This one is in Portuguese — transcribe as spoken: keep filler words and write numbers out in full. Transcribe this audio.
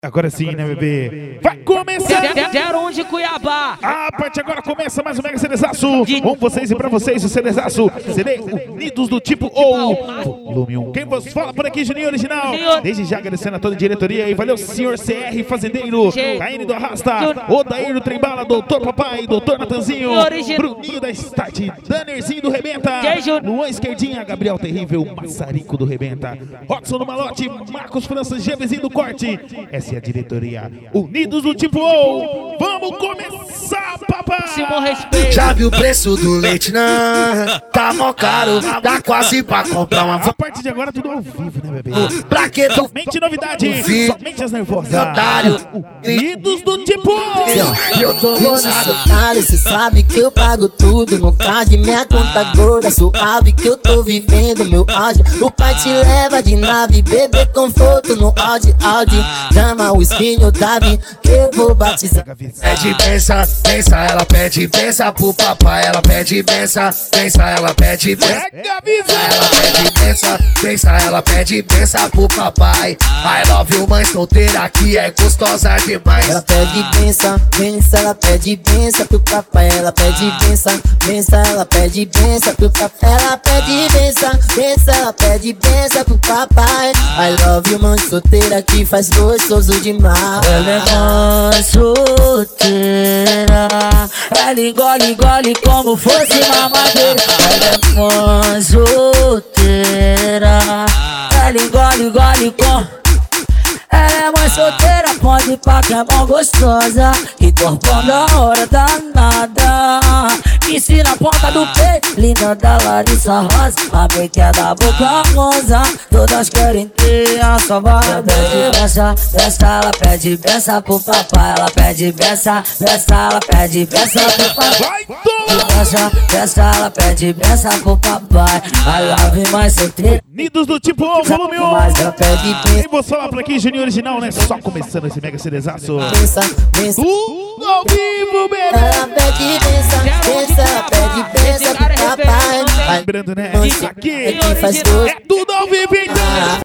Agora sim, né, bebê? Vai começar! zero um de Cuiabá. A partir de agora começa mais um Mega CDzaço. Com vocês e pra vocês, o CDzaço. C D Unidos do Tipo ou Volume um. Quem vos fala por aqui, Juninho Original. Desde já agradecendo a toda a diretoria e valeu, senhor C R Fazendeiro, Caine do Arrasta, Odair do Trembala, Doutor Papai, Doutor Natanzinho, Bruninho da Start, Danerzinho do Rebenta, Luan Esquerdinha, Gabriel Terrível, Massarico do Rebenta, Rodson do Malote, Marcos França, Gevezinho do Corte. Essa é a diretoria Unidos do Tipo ou. Vamos começar, papai! Já viu o preço do leite, não? Tá mó caro, dá quase pra comprar uma. A partir de agora tudo ao vivo, né, bebê? Pra que tu... Somente novidade, somente as nervosas. Otário. Unidos do Tipo ou. Eu tô bolado. Otário, cê sabe que eu pago tudo no card, minha conta gorda, suave que eu tô vivendo meu áudio. O pai te leva de nave, bebê conforto no Audi, Audi. Chama o skinho Davi, que eu vou batizar. Pede benção, benção, ela pede benção pro papai, ela pede benção, benção, ela pede benção. Ela pede benção, benção, ela pede benção pro papai. I love you, mãe solteira, que é gostosa demais. Ela pede benção, benção, ela pede benção pro papai. Ela pede benção, benção, ela pede benção pro papai. Ela pede benção, benção, ela pede benção pro papai. I love you, mãe solteira, que faz gostoso demais. Ela é mãe solteira, ela engole, engole como fosse mamadeira. Ela é mãe solteira, ela engole, engole como... Ela é mãe solteira, pode ir pra que é mó gostosa, que corpão da hora danada, que se na ponta do peito, linda da Larissa Rosa, a meia da boca rosa, todas querem ter a sua vara. Ela pede beça, beça, ela pede beça pro papai. Ela pede beça, beça, ela pede beça pro papai. Beça, beça, ela pede beça pro papai. I love you, mais solteira. Unidos do Tipo ou Volume um. Mas ela pede benção, E vou falar por aqui, Juninho Original, né? Só começando esse Mega CDzaço. benção, benção. Tudo ao vivo, bebê! Ela pede benção, benção, ela pede benção pro papai. Lembrando, né? Isso aqui É quem faz gosto. é tudo ao vivo, então!